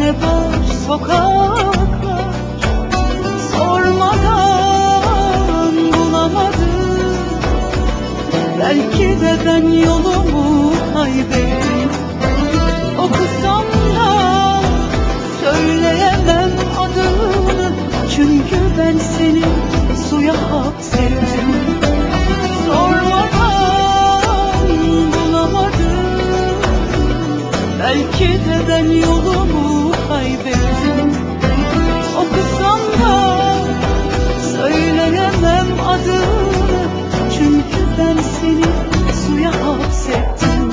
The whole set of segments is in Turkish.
ne boş sokaklar, sormadan bulamadım. Belki de ben yolumu kaybettim. Okusam da söyleyemem adını, çünkü ben seni suya hapsettim. Sormadan bulamadım. Belki de ben yolumu kaybettim. Okusam da söyleyemem adını, çünkü ben seni suya hapsettim.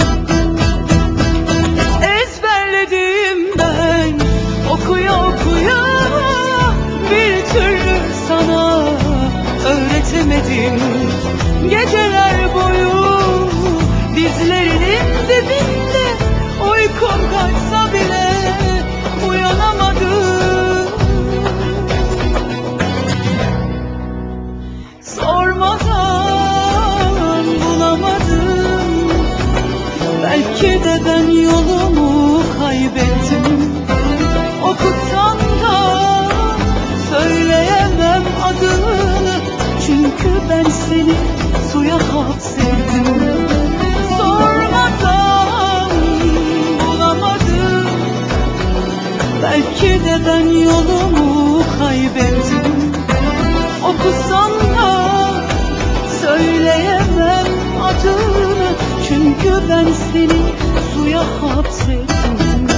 Ezberledim ben okuya okuya, bir türlü sana öğretemedim. Geceler boyu dizlerinin dibinde, uykum kaçsa bile uyanamadım. Sormadan bulamadım. Belki de ben yolumu kaybettim. Okusan da söyleyemem adını, çünkü ben seni suya hapsettim. Sormadan bulamadım. Belki de ben yolumu kaybettim. Okusam da söyleyemem adını, çünkü ben seni suya hapsettim.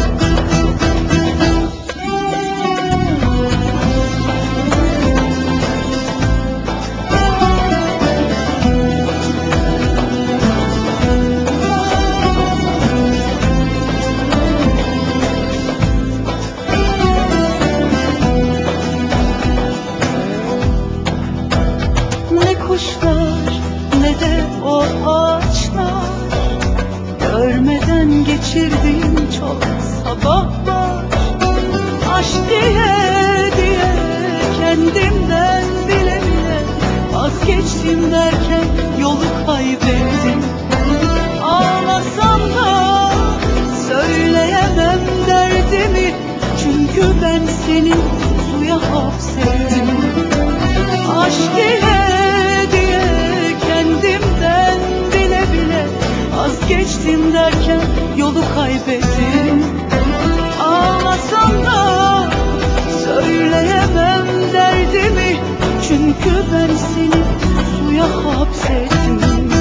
Ne kuşlar ne de o ağaçlar, görmeden geçirdiğim çok sabahlar. Aşk diye diye kendimden bile bile vazgeçtim derken yolu kaybettim. Ağlasam da söyleyemem derdimi, çünkü ben seni suya hapsettim. Aşk diye diye kendimden bile bile vazgeçtim derken yolu kaybettim. Ağlasam da söyleyemem derdimi, çünkü ben seni suya hapsettim.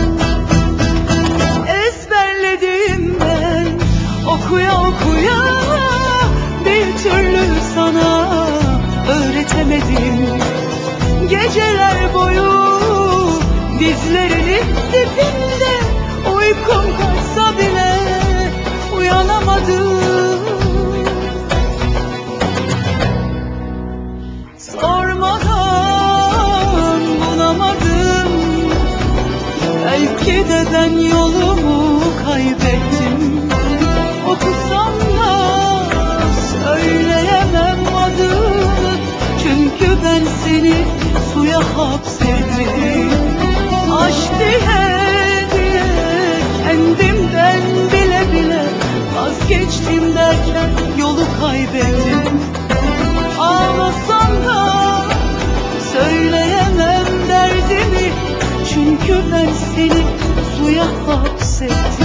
Ezberledim ben okuya okuya, bir türlü sana öğretemedim. Geceler boyu dizlerinin dibinde, uykum kaçsa bile uyanamadım. Sormadan bulamadım. Belki de ben yolumu kaybettim. Okusam da söyleyemem adını, çünkü ben seni suya hapsettim. Aşk diye diye kendimden bile bile vazgeçtim derken yolu kaybettim. Ağlasam da söyleyemem derdimi, çünkü ben seni suya hapsettim.